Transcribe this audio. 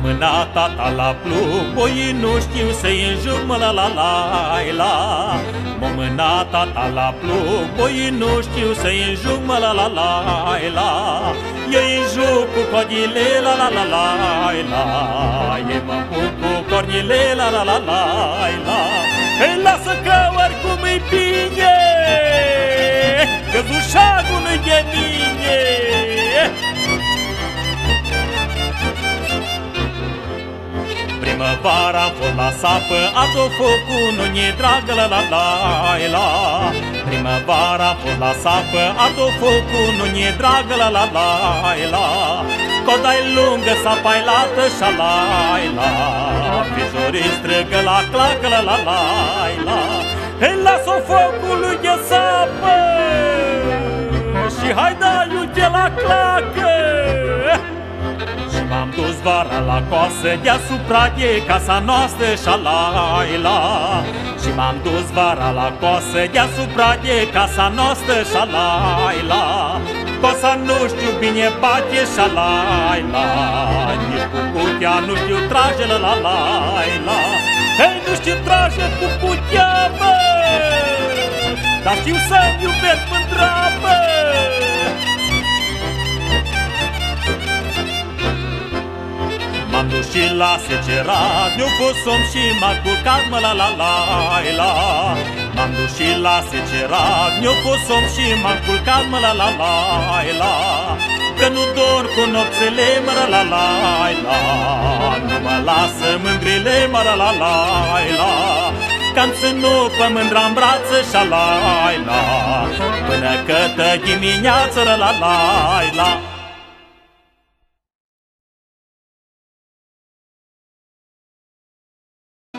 mâna tata la plug, boii nu știu să-i înjug, mă la la la la. M-a mâna tata la plug, boii nu știu să-i înjug, mă la la la la. Eu-i înjug cu codile, la la la la la. Ei mă pun cu cornile, la la la la la. Ei, lasă că oricum e bine, că dușagul nu-i de mine. Primăvara am fost la sapă, a-t-o focul nu-i dragă, la la la la. Primăvara am fost la sapă, a-t-o focul nu-i dragă, la la la la. Coda-i lungă, sapa-i lată, șa-la-i la. Fizorii strigă la clacă, la la la la. Hei, lasă-o focului de sapă și haidaiul de la clacă. Și m-am dus vara la coasă, deasupra de casa noastră, șa-la-i-la. Și m-am dus vara la coasă, deasupra de casa noastră, șa-la-i-la. Cosa nu știu bine bate, șa-la-i-la. Nici cu cutia nu știu trage, la-la-la-la. Hei, nu știu trage cu cutia, bă, dar știu să-mi iubesc mândra, bă. M-am dus și la secerat, mi-a fost somn și m-a culcat, mă la la la la. M-am dus și la secerat, mi-a fost somn și m-am culcat, mă la la la la. Că nu dorm cu nopțele, mă la la la la. Nu mă lasă mândrile, mă la la la la. Că-am ținut pe mândra-n brață, șa-la la. Până cătă dimineață, la la la la.